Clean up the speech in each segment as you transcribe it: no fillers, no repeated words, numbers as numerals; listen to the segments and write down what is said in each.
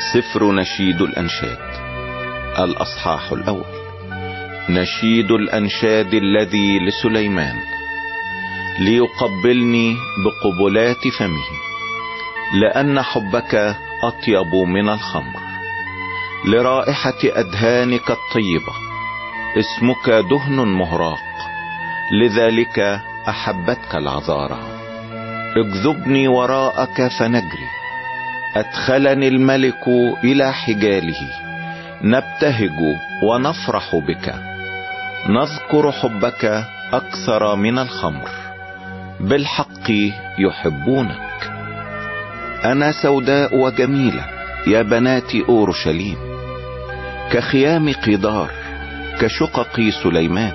سفر نشيد الأنشاد، الأصحاح الأول. نشيد الأنشاد الذي لسليمان، ليقبلني بقبلات فمه، لأن حبك أطيب من الخمر، لرائحة أدهانك الطيبة، اسمك دهن مهراق، لذلك أحبتك العذارى. اجذبني وراءك فنجري، أدخلني الملك إلى حجاله، نبتهج ونفرح بك، نذكر حبك أكثر من الخمر، بالحق يحبونك. أنا سوداء وجميلة يا بنات أورشليم، كخيام قدار، كشقق سليمان.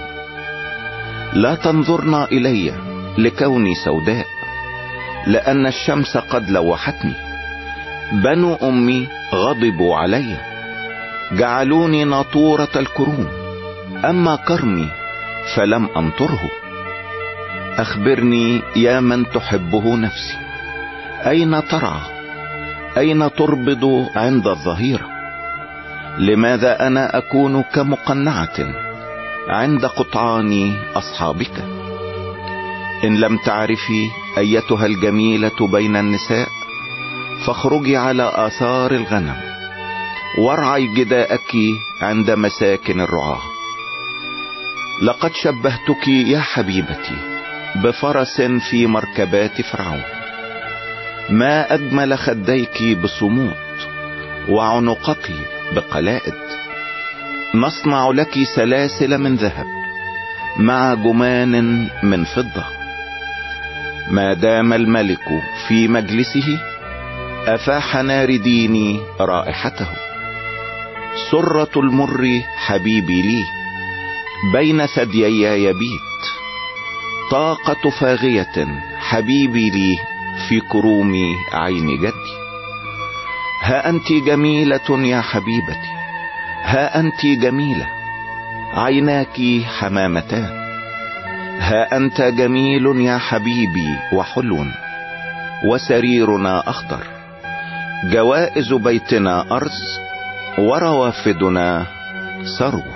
لا تنظرن إلي لكوني سوداء، لأن الشمس قد لوحتني. بنو أمي غضبوا علي، جعلوني ناطورة الكروم، أما كرمي فلم أنطره. أخبرني يا من تحبه نفسي، أين ترعى؟ أين تربض عند الظهيرة؟ لماذا أنا أكون كمقنعة عند قطعان أصحابك؟ إن لم تعرفي أيتها الجميلة بين النساء، فاخرجي على آثار الغنم، وارعي جداءك عند مساكن الرعاة. لقد شبهتك يا حبيبتي بفرس في مركبات فرعون. ما أجمل خديك بصمود، وعنقك بقلائد. نصنع لك سلاسل من ذهب مع جمان من فضة. ما دام الملك في مجلسه، أفاح نارديني رائحته. سرة المر حبيبي لي، بين ثديي يبيت. طاقة فاغية حبيبي لي، في كروم عين جدي. ها أنت جميلة يا حبيبتي، ها أنت جميلة، عيناك حمامتان. ها أنت جميل يا حبيبي وحلو، وسريرنا أخضر. جوائز بيتنا أرز، وروافدنا ثروة.